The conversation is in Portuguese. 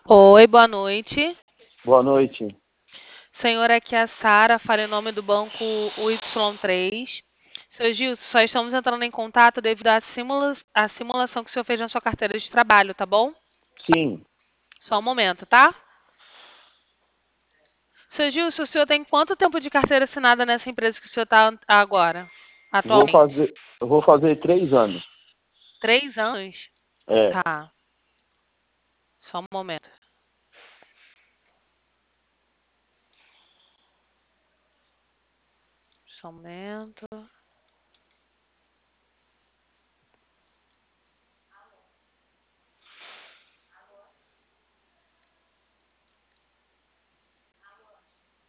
Oi, boa noite. Boa noite. Senhor, aqui é a Sara, fala em nome do banco Y3. Seu Gilson, só estamos entrando em contato devido à simulação que o senhor fez na sua carteira de trabalho, tá bom? Sim, Só um momento, tá? Seu Gilson, o senhor tem quanto tempo de carteira assinada nessa empresa que o senhor está agora, vou atualmente? fazer, eu vou fazer 3 anos. 3 anos? É, Tá, só um momento. Só um momento.